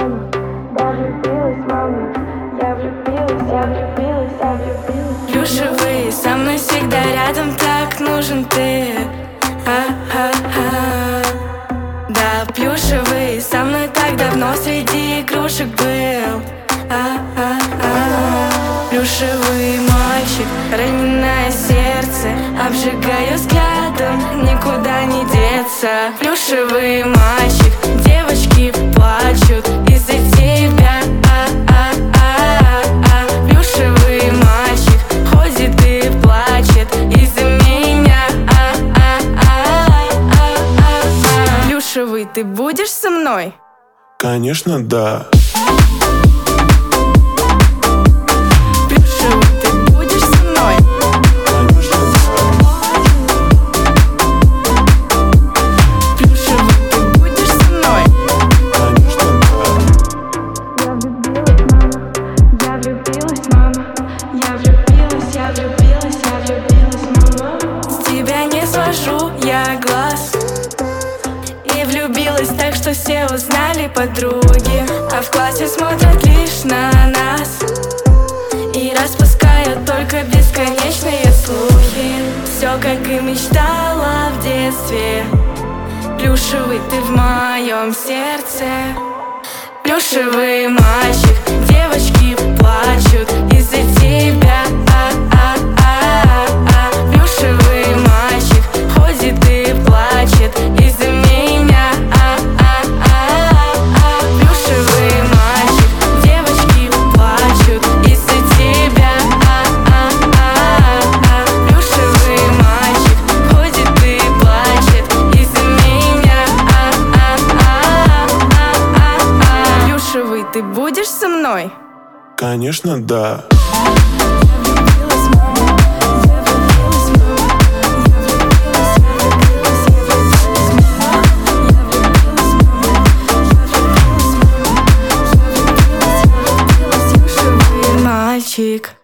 мама. Я влюбилась, мама. Я влюбилась, я влюбилась, я влюбилась. Плюшевый, со мной всегда рядом, так нужен ты. Да, плюшевый, со мной так давно среди игрушек был. Плюшевый мальчик, раненое сердце, обжигаю взглядом, никуда не деться. Плюшевый мальчик, девочки плачут из-за тебя. Плюшевый мальчик ходит и плачет из-за меня. Плюшевый, ты будешь со мной? Конечно, да. Плюшевый, ты будешь со мной? Конечно, да. Плюшевый, ты будешь со мной? Конечно, да. Я влюбилась, мама. Я влюбилась, мама. Я влюбилась, я влюбилась, я влюбилась, мама. С тебя не свожу я глаз. И влюбилась так, что все узнали подруги, а в классе смотрят лишь на нас и распускают только бесконечные слухи. Все, как и мечтала в детстве. Плюшевый, ты в моем сердце. Плюшевый мальчик, девочки плачут из-за тебя. Плюшевый мальчик ходит и плачет из-за меня. Плюшевый мальчик, девочки плачут из-за тебя. Плюшевый мальчик ходит и плачет из-за меня. Плюшевый, ты будешь со мной? Конечно, да. Мальчик.